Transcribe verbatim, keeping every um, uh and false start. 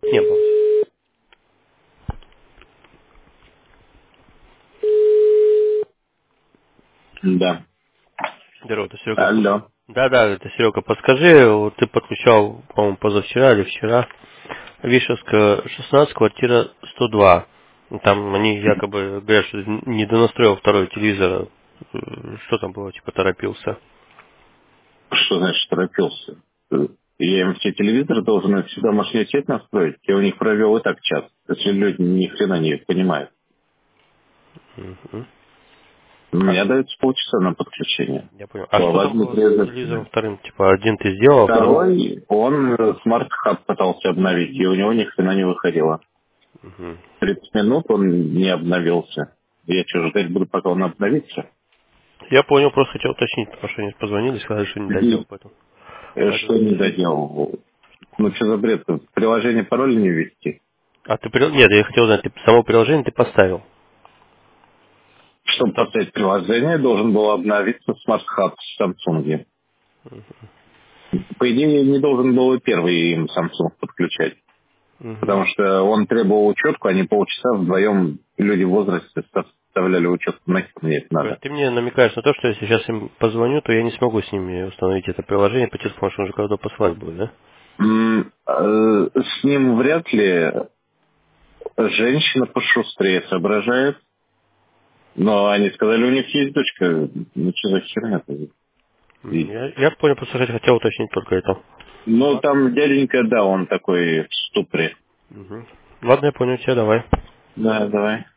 Не было. Да. Здорово, это Серега. Алло. Да-да, это Серега. Подскажи, вот ты подключал, по-моему, позавчера или вчера, Вишевская шестнадцать, квартира сто два. Там они якобы говорят, что не донастроил второй телевизор. Э, Что там было, типа торопился? Что значит торопился? Я им все телевизоры должен всегда машине сеть настроить. Я у них провел и так час. Если люди ни хрена не понимают. Мгм. А, Мне дается полчаса на подключение. я понял. А У что вас там будет было с телевизором резать. вторым? Типа один ты сделал, а второй... Второй, он смарт-хаб пытался обновить, и у него ни хрена не выходило. Мгм. тридцать минут он не обновился. Я что, ждать буду, пока он обновится? Я понял, просто хотел уточнить, потому что они позвонили, сказали, что не доделал, И, поэтому... э, поэтому Что не уточнил. доделал? Ну, что за бред? В приложение пароль не ввести? А ты... при- Нет, я хотел знать, ты само приложение ты поставил? Ну, Чтобы там... поставить приложение, должен был обновиться Smart Hub в Samsung. По идее, не должен был и первый им Samsung подключать. Мгм. Потому что он требовал учетку, они полчаса вдвоем, люди в возрасте, составляли учетку. Нахер мне это То есть надо. ты мне намекаешь на то, что если сейчас им позвоню, то я не смогу с ними установить это приложение по телефону, что он же когда-то послать будет, да? М, э, С ним вряд ли женщина пошустрее соображает. Но они сказали, у них есть дочка. Ну, что за херня-то? М, И- Я, я понял, просто хотел уточнить только это. Ну, Ладно. там дяденька, да, он такой в ступоре. Мгм. Ладно, я понял тебя, давай. Да, давай.